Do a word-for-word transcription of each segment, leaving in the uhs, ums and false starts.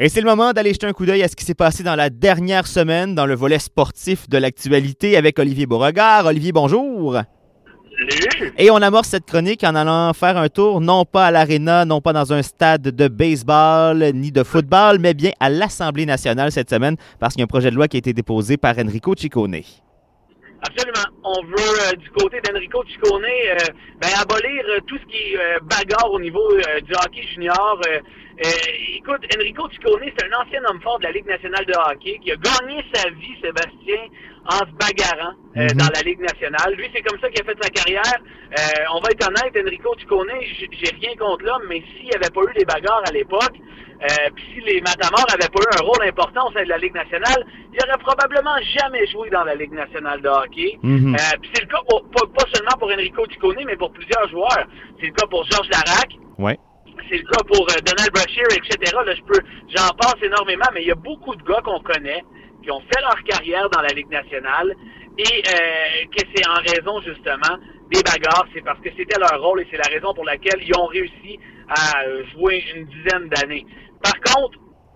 Et c'est le moment d'aller jeter un coup d'œil à ce qui s'est passé dans la dernière semaine dans le volet sportif de l'actualité avec Olivier Beauregard. Olivier, bonjour. Salut. Et on amorce cette chronique en allant faire un tour, non pas à l'aréna, non pas dans un stade de baseball ni de football, mais bien à l'Assemblée nationale cette semaine parce qu'il y a un projet de loi qui a été déposé par Enrico Ciccone. Absolument. On veut, euh, du côté d'Enrico Ciccone, euh, ben, abolir euh, tout ce qui est euh, bagarre au niveau euh, du hockey junior. Euh, euh, écoute, Enrico Ciccone, c'est un ancien homme fort de la Ligue nationale de hockey qui a gagné sa vie, Sébastien, en se bagarrant euh, mm-hmm. dans la Ligue nationale. Lui, c'est comme ça qu'il a fait sa carrière. Euh, on va être honnête, Enrico Ciccone, j'ai rien contre l'homme, mais s'il n'y avait pas eu des bagarres à l'époque, euh, puis si les Matamors n'avaient pas eu un rôle important au sein de la Ligue nationale, il n'aurait probablement jamais joué dans la Ligue nationale de hockey. Mm-hmm. Euh, puis c'est le cas pour, pas, pas seulement pour Enrico Ciccone, mais pour plusieurs joueurs. C'est le cas pour Georges Laraque. Ouais. C'est le cas pour euh, Donald Brashear, et cetera. Là, je peux, j'en passe énormément, mais il y a beaucoup de gars qu'on connaît qui ont fait leur carrière dans la Ligue nationale et euh, que c'est en raison, justement, des bagarres. C'est parce que c'était leur rôle et c'est la raison pour laquelle ils ont réussi à jouer une dizaine d'années. Par contre,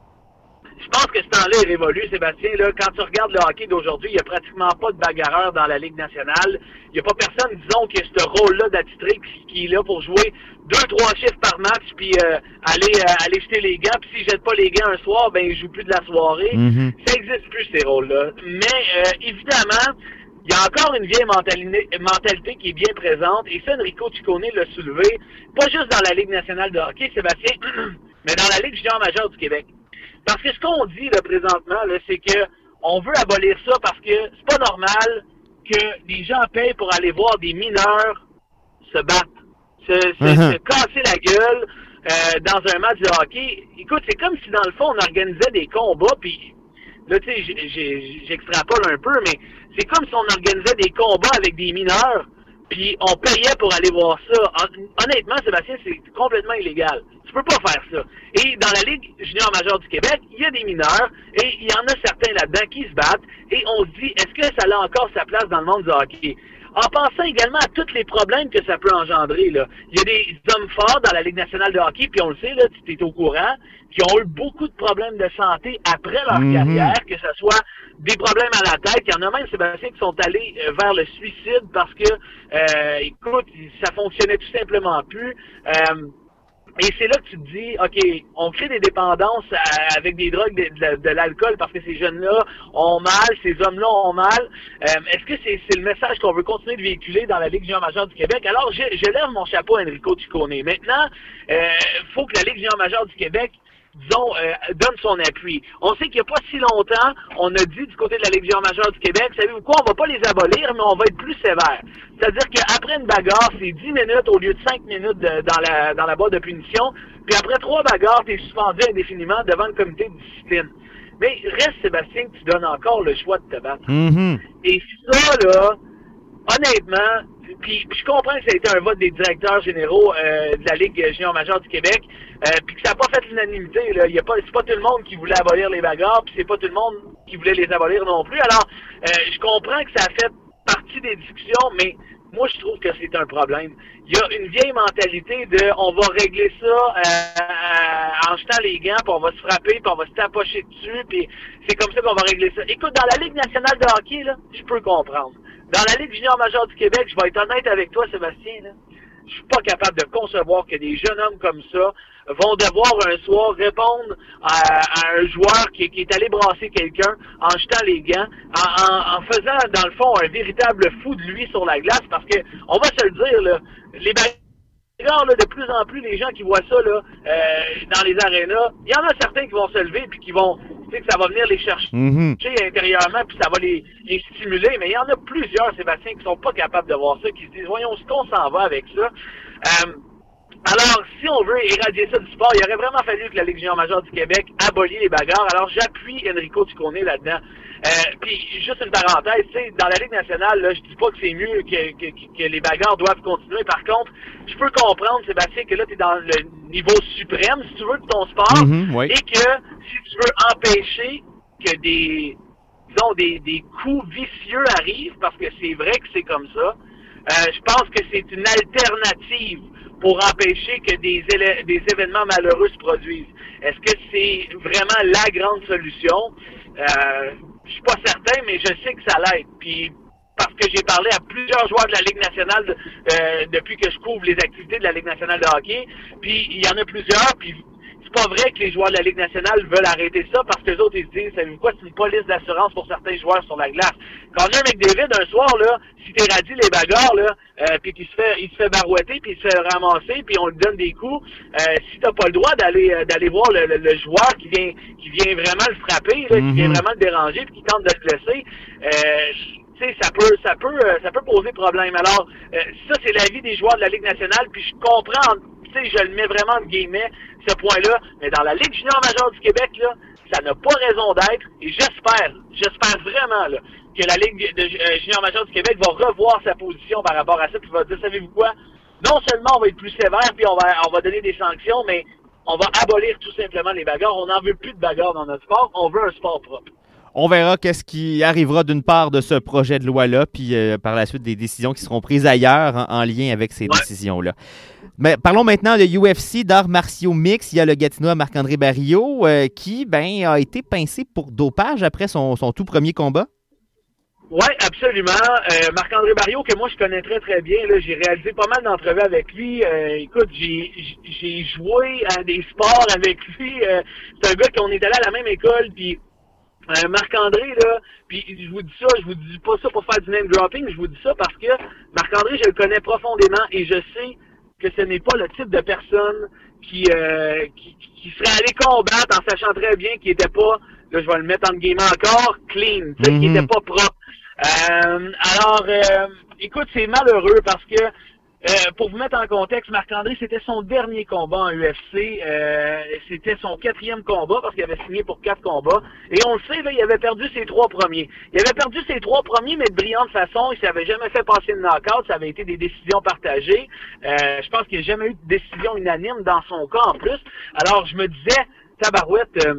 je pense que ce temps-là est révolu, Sébastien. Là, quand tu regardes le hockey d'aujourd'hui, il n'y a pratiquement pas de bagarreurs dans la Ligue nationale. Il n'y a pas personne, disons, qui a ce rôle-là d'attitré qui est là pour jouer deux, trois chiffres par match, puis euh, aller euh, aller jeter les gants. Puis s'il ne jette pas les gants un soir, ben il joue plus de la soirée. Mm-hmm. Ça n'existe plus, ces rôles-là. Mais euh, évidemment, il y a encore une vieille mentalité, mentalité qui est bien présente. Et ça, Enrico Ciccone l'a soulevé, pas juste dans la Ligue nationale de hockey, Sébastien, mais dans la Ligue junior majeure du Québec. Parce que ce qu'on dit là, présentement, là, c'est que on veut abolir ça parce que c'est pas normal que les gens payent pour aller voir des mineurs se battre, se, se, uh-huh. se casser la gueule euh, dans un match de hockey. Écoute, c'est comme si dans le fond on organisait des combats, puis là tu sais, j'extrapole un peu, mais c'est comme si on organisait des combats avec des mineurs, puis on payait pour aller voir ça. Honnêtement, Sébastien, c'est complètement illégal. Tu peux pas faire ça. Et dans la Ligue junior majeure du Québec, il y a des mineurs, et il y en a certains là-dedans qui se battent, et on se dit, est-ce que ça a encore sa place dans le monde du hockey? En pensant également à tous les problèmes que ça peut engendrer, là. Il y a des hommes forts dans la Ligue nationale de hockey, puis on le sait, là, tu es au courant, qui ont eu beaucoup de problèmes de santé après leur mm-hmm. carrière, que ce soit des problèmes à la tête. Il y en a même, Sébastien, qui sont allés euh, vers le suicide parce que, euh, écoute, ça fonctionnait tout simplement plus. Euh, Et c'est là que tu te dis, OK, on crée des dépendances à, avec des drogues, de, de, de l'alcool, parce que ces jeunes-là ont mal, ces hommes-là ont mal. Euh, est-ce que c'est, c'est le message qu'on veut continuer de véhiculer dans la Ligue junior majeure du Québec? Alors, je, je lève mon chapeau à Enrico Ciccone. Maintenant, il euh, faut que la Ligue junior majeure du Québec, disons, euh, donne son appui. On sait qu'il n'y a pas si longtemps, on a dit du côté de la Ligue junior majeure du Québec, savez-vous quoi, on va pas les abolir, mais on va être plus sévère. C'est-à-dire qu'après une bagarre, c'est dix minutes au lieu de cinq minutes de, dans la dans la boîte de punition, puis après trois bagarres, tu es suspendu indéfiniment devant le comité de discipline. Mais reste, Sébastien, que tu donnes encore le choix de te battre. Mm-hmm. Et ça, là, honnêtement, puis, puis je comprends que ça a été un vote des directeurs généraux euh, de la Ligue junior majeure du Québec, euh, puis que ça n'a pas fait l'unanimité. Là. Il y a pas, c'est pas tout le monde qui voulait abolir les bagarres, puis c'est pas tout le monde qui voulait les abolir non plus. Alors, euh, je comprends que ça a fait partie des discussions, mais moi, je trouve que c'est un problème. Il y a une vieille mentalité de on va régler ça euh, en jetant les gants, puis on va se frapper, puis on va se tapocher dessus, puis c'est comme ça qu'on va régler ça. Écoute, dans la Ligue nationale de hockey, là, je peux comprendre. Dans la Ligue junior majeure du Québec, je vais être honnête avec toi, Sébastien, là, je suis pas capable de concevoir que des jeunes hommes comme ça vont devoir un soir répondre à, à un joueur qui, qui est allé brasser quelqu'un en jetant les gants, en, en, en faisant, dans le fond, un véritable fou de lui sur la glace, parce que, on va se le dire, là, les bagarres, là, de plus en plus, les gens qui voient ça, là, euh, dans les arénas, il y en a certains qui vont se lever puis qui vont, tu sais, que ça va venir les chercher mm-hmm. intérieurement puis ça va les, les stimuler, mais il y en a plusieurs, Sébastien, qui sont pas capables de voir ça, qui se disent, voyons, ce qu'on s'en va avec ça. Euh, Alors, si on veut éradier ça du sport, il aurait vraiment fallu que la Ligue junior majeure du Québec abolit les bagarres. Alors, j'appuie Enrico Ciccone là-dedans. Euh, puis, juste une parenthèse, tu sais, dans la Ligue nationale, là, je dis pas que c'est mieux que, que, que les bagarres doivent continuer. Par contre, je peux comprendre, Sébastien, que là, tu es dans le niveau suprême, si tu veux, de ton sport, mm-hmm, oui. et que si tu veux empêcher que des, disons, des, des coups vicieux arrivent, parce que c'est vrai que c'est comme ça, euh, je pense que c'est une alternative pour empêcher que des, élè- des événements malheureux se produisent. Est-ce que c'est vraiment la grande solution? Euh, je suis pas certain, mais je sais que ça l'aide. Puis parce que j'ai parlé à plusieurs joueurs de la Ligue nationale euh, depuis que je couvre les activités de la Ligue nationale de hockey. Puis il y en a plusieurs, puis c'est pas vrai que les joueurs de la Ligue nationale veulent arrêter ça parce que les autres, ils se disent, savez-vous quoi, c'est une police d'assurance pour certains joueurs sur la glace. Connor McDavid, un soir, là, si t'éradies les bagarres, là, euh, puis qu'il se fait, il se fait barouetter, puis il se fait ramasser, puis on lui donne des coups, euh, si t'as pas le droit d'aller, euh, d'aller voir le, le, le joueur qui vient, qui vient vraiment le frapper, là, mm-hmm. qui vient vraiment le déranger, puis qui tente de le blesser, euh, tu sais, ça peut, ça peut, euh, ça peut poser problème. Alors, euh, ça, c'est l'avis des joueurs de la Ligue nationale, puis je comprends, tu sais, je le mets vraiment de guillemets, ce point-là, mais dans la Ligue junior majeure du Québec, là, ça n'a pas raison d'être, et j'espère, j'espère vraiment, là, que la Ligue de, euh, junior majeure du Québec va revoir sa position par rapport à ça, puis va dire, savez-vous quoi, non seulement on va être plus sévère, puis on va, on va donner des sanctions, mais on va abolir tout simplement les bagarres. On n'en veut plus de bagarres dans notre sport, on veut un sport propre. On verra qu'est-ce qui arrivera d'une part de ce projet de loi-là, puis euh, par la suite des décisions qui seront prises ailleurs en, en lien avec ces ouais. décisions-là. Mais parlons maintenant de U F C, d'arts martiaux mix. Il y a le Gatinois Marc-André Barriault euh, qui ben, a été pincé pour dopage après son, son tout premier combat. Oui, absolument. Euh, Marc-André Barriault, que moi je connais très très bien, là, j'ai réalisé pas mal d'entrevues avec lui. Euh, écoute, j'ai j'ai joué à des sports avec lui. Euh, c'est un gars qu'on est allé à la même école, puis Euh, Marc-André, là, puis je vous dis ça, je vous dis pas ça pour faire du name dropping, je vous dis ça parce que Marc-André, je le connais profondément et je sais que ce n'est pas le type de personne qui, euh, qui, qui serait allé combattre en sachant très bien qu'il était pas, là je vais le mettre entre guillemets encore, clean, tu sais, mm-hmm. qu'il était pas propre. Euh, alors, euh, écoute, c'est malheureux parce que Euh, pour vous mettre en contexte, Marc-André, c'était son dernier combat en U F C. Euh, c'était son quatrième combat parce qu'il avait signé pour quatre combats. Et on le sait, là, il avait perdu ses trois premiers. Il avait perdu ses trois premiers, mais de brillante façon. Il s'avait jamais fait passer le knockout. Ça avait été des décisions partagées. Euh, je pense qu'il n'y a jamais eu de décision unanime dans son cas en plus. Alors, je me disais, tabarouette, euh,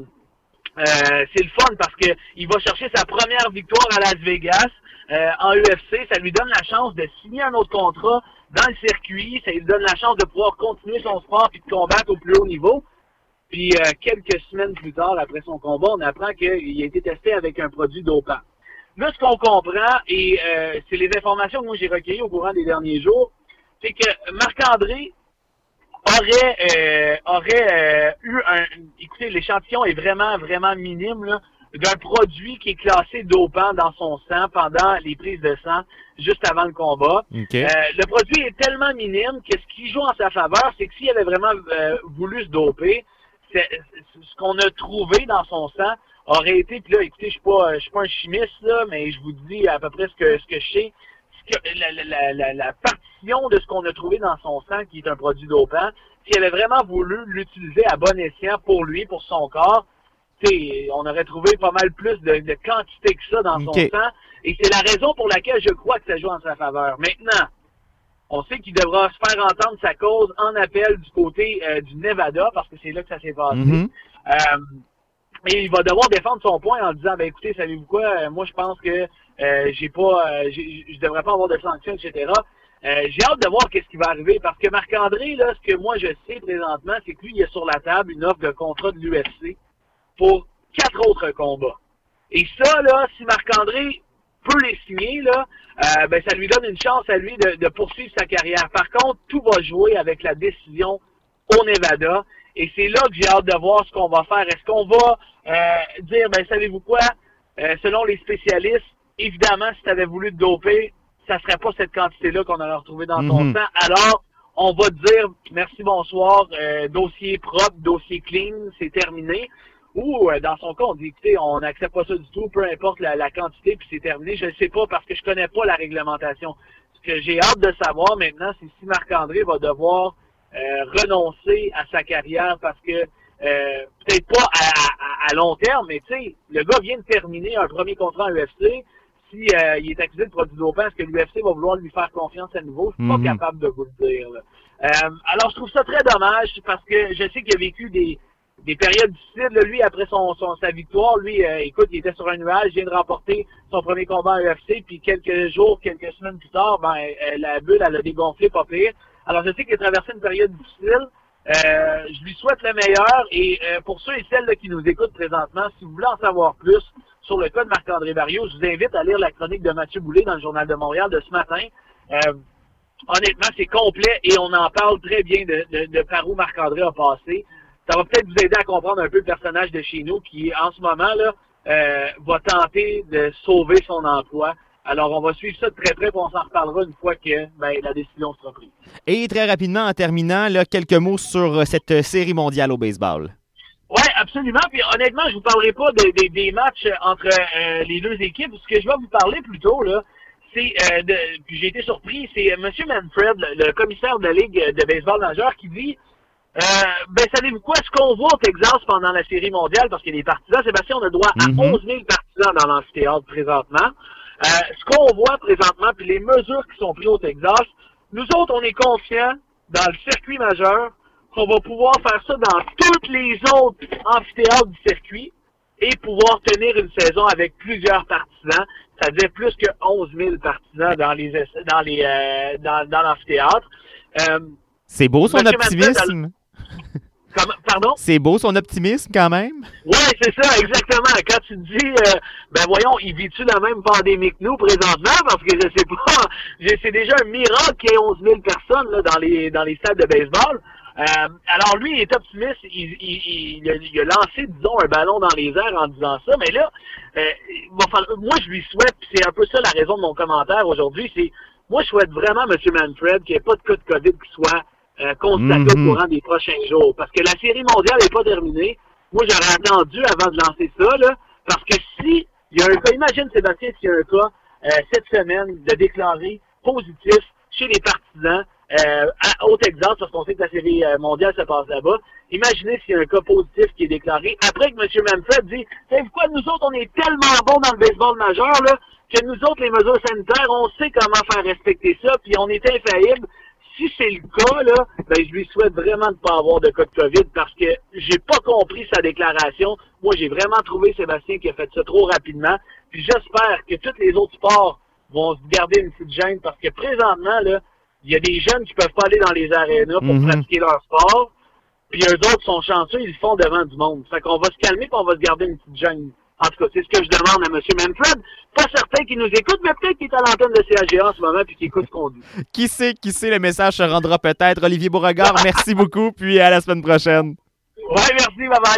euh, c'est le fun parce que il va chercher sa première victoire à Las Vegas euh, en U F C. Ça lui donne la chance de signer un autre contrat dans le circuit, ça lui donne la chance de pouvoir continuer son sport et de combattre au plus haut niveau. Puis euh, quelques semaines plus tard, après son combat, on apprend qu'il a été testé avec un produit dopant. Là, ce qu'on comprend, et euh, c'est les informations que moi j'ai recueillies au courant des derniers jours, c'est que Marc-André aurait euh, aurait euh, eu un... Écoutez, l'échantillon est vraiment, vraiment minime, là, d'un produit qui est classé dopant dans son sang pendant les prises de sang juste avant le combat. Okay. Euh, le produit est tellement minime que ce qui joue en sa faveur, c'est que s'il avait vraiment euh, voulu se doper, c'est, c'est, ce qu'on a trouvé dans son sang aurait été, puis là, écoutez, je suis pas, je suis pas un chimiste, là, mais je vous dis à peu près ce que, ce que je sais. Ce que, la, la, la, la partition de ce qu'on a trouvé dans son sang, qui est un produit dopant, s'il avait vraiment voulu l'utiliser à bon escient pour lui, pour son corps, t'sais, on aurait trouvé pas mal plus de, de quantité que ça dans okay. son sang. Et c'est la raison pour laquelle je crois que ça joue en sa faveur. Maintenant, on sait qu'il devra se faire entendre sa cause en appel du côté euh, du Nevada, parce que c'est là que ça s'est passé. Mm-hmm. Euh, et il va devoir défendre son point en disant, ben écoutez, savez-vous quoi, euh, moi je pense que euh, j'ai pas, euh, j'ai, je devrais pas avoir de sanctions, et cetera. Euh, j'ai hâte de voir qu'est-ce qui va arriver, parce que Marc-André, là, ce que moi je sais présentement, c'est que lui, il a sur la table une offre de contrat de l'U F C pour quatre autres combats. Et ça, là, si Marc-André peut les signer, là, euh, ben ça lui donne une chance à lui de, de poursuivre sa carrière. Par contre, tout va jouer avec la décision au Nevada. Et c'est là que j'ai hâte de voir ce qu'on va faire. Est-ce qu'on va euh, dire, ben savez-vous quoi, euh, selon les spécialistes, évidemment, si tu avais voulu te doper, ça serait pas cette quantité-là qu'on allait retrouver dans mm-hmm. ton sang. Alors, on va te dire, merci, bonsoir, euh, dossier propre, dossier clean, c'est terminé. Ou, euh, dans son cas, on dit, écoutez, on n'accepte pas ça du tout, peu importe la, la quantité, puis c'est terminé. Je ne sais pas parce que je connais pas la réglementation. Ce que j'ai hâte de savoir maintenant, c'est si Marc-André va devoir euh, renoncer à sa carrière parce que, euh, peut-être pas à, à, à long terme, mais tu sais, le gars vient de terminer un premier contrat en U F C. Si euh, il est accusé de produit dopant, est-ce que l'U F C va vouloir lui faire confiance à nouveau? Je suis mm-hmm. pas capable de vous le dire. Là. Euh, alors, je trouve ça très dommage parce que je sais qu'il a vécu des des périodes difficiles, là, lui, après son, son sa victoire, lui, euh, écoute, il était sur un nuage, il vient de remporter son premier combat en U F C, puis quelques jours, quelques semaines plus tard, ben, euh, la bulle, elle a dégonflé pas pire. Alors, je sais qu'il a traversé une période difficile. Euh, je lui souhaite le meilleur. Et euh, pour ceux et celles là, qui nous écoutent présentement, si vous voulez en savoir plus sur le cas de Marc-André Barrios, je vous invite à lire la chronique de Mathieu Boulay dans le Journal de Montréal de ce matin. Euh, honnêtement, c'est complet et on en parle très bien de, de, de par où Marc-André a passé. Ça va peut-être vous aider à comprendre un peu le personnage de chez nous qui, en ce moment, là, euh, va tenter de sauver son emploi. Alors, on va suivre ça de très près, puis on s'en reparlera une fois que ben, la décision sera prise. Et très rapidement, en terminant, là, quelques mots sur cette série mondiale au baseball. Oui, absolument. Puis honnêtement, je vous parlerai pas de, de, des matchs entre euh, les deux équipes. Ce que je vais vous parler plutôt, là, c'est, euh, de, puis j'ai été surpris, c'est M. Manfred, le, le commissaire de la Ligue de baseball majeur, qui dit euh, ben savez-vous quoi, ce qu'on voit au Texas pendant la série mondiale, parce qu'il y a des partisans, Sébastien, on a droit à mm-hmm. onze mille partisans dans l'amphithéâtre présentement. Euh, ce qu'on voit présentement, puis les mesures qui sont prises au Texas, nous autres, on est confiants dans le circuit majeur qu'on va pouvoir faire ça dans toutes les autres amphithéâtres du circuit et pouvoir tenir une saison avec plusieurs partisans, c'est-à-dire plus que onze mille partisans dans les dans les euh, dans, dans l'amphithéâtre. Euh, C'est beau son optimisme. Comme, pardon? C'est beau son optimisme quand même. Oui, c'est ça, exactement. Quand tu te dis, euh, ben voyons, il vit-tu la même pandémie que nous présentement? Parce que je sais pas, c'est déjà un miracle qu'il y ait onze mille personnes là, dans les dans les stades de baseball. Euh, alors lui, il est optimiste, il, il, il, a, il a lancé, disons, un ballon dans les airs en disant ça, mais là, euh, il va falloir, moi je lui souhaite, puis c'est un peu ça la raison de mon commentaire aujourd'hui, c'est, moi je souhaite vraiment à M. Manfred qu'il n'y ait pas de cas de COVID qui soit euh, constaté mm-hmm. au courant des prochains jours, parce que la série mondiale n'est pas terminée. Moi j'aurais attendu avant de lancer ça, là, parce que si il y a un cas, imagine Sébastien s'il y a un cas euh, cette semaine de déclaré positif chez les partisans, Euh, à, au Texas, parce qu'on sait que la série euh, mondiale se passe là-bas. Imaginez s'il y a un cas positif qui est déclaré. Après que M. Manfred dit, savez-vous quoi, nous autres, on est tellement bons dans le baseball majeur, là, que nous autres, les mesures sanitaires, on sait comment faire respecter ça, puis on est infaillible. Si c'est le cas, là, ben, je lui souhaite vraiment de ne pas avoir de cas de COVID, parce que j'ai pas compris sa déclaration. Moi, j'ai vraiment trouvé Sébastien qui a fait ça trop rapidement. Puis j'espère que tous les autres sports vont se garder une petite gêne, parce que présentement, là, il y a des jeunes qui peuvent pas aller dans les arénas pour mm-hmm. pratiquer leur sport, puis eux autres sont chanceux, ils le font devant du monde. Fait qu'on va se calmer et on va se garder une petite gêne. En tout cas, c'est ce que je demande à M. Manfred. Pas certain qu'il nous écoute, mais peut-être qu'il est à l'antenne de C A G A en ce moment puis qu'il écoute ce qu'on dit. Qui sait, qui sait, le message se rendra peut-être. Olivier Beauregard, merci beaucoup, puis à la semaine prochaine. Ouais, merci, bye bye.